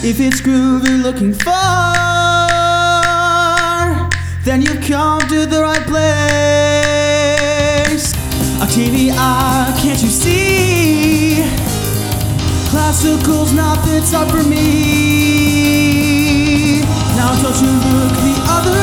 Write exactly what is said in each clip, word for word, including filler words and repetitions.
If it's groove you're looking for, then you've come to the right place. A T V R, can't you see? Classical's not fits up for me. Now don't you look the other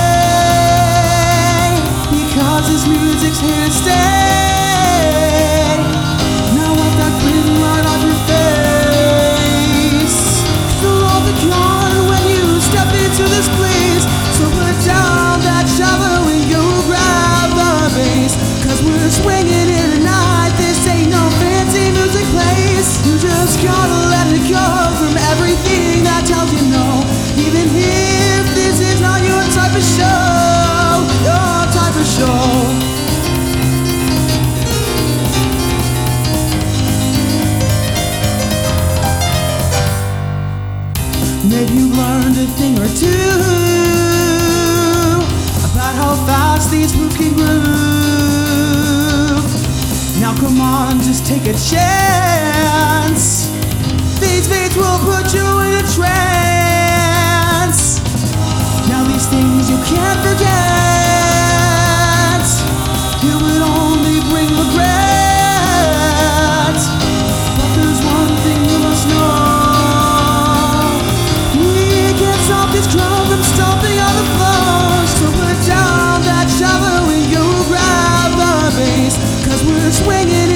way, because this music's here to stay. Now wipe that grin right off your face. Fill all the con when you step into this place. So put down that shovel and go grab the bass, cause we're swinging in tonight. This ain't no fancy music place. You just gotta let it go from everything that tells you no. Even if this is not your type of show, your type of show. Maybe you learned a thing or two about how fast these moves can groove. Now come on, just take a chance. These beats will put you in a trance. Now these things you can't forget, it would only bring regret. But there's one thing you must know: we can't stop this drum from stomping on the floor. So put down that shovel and go grab the bass, cause we're swinging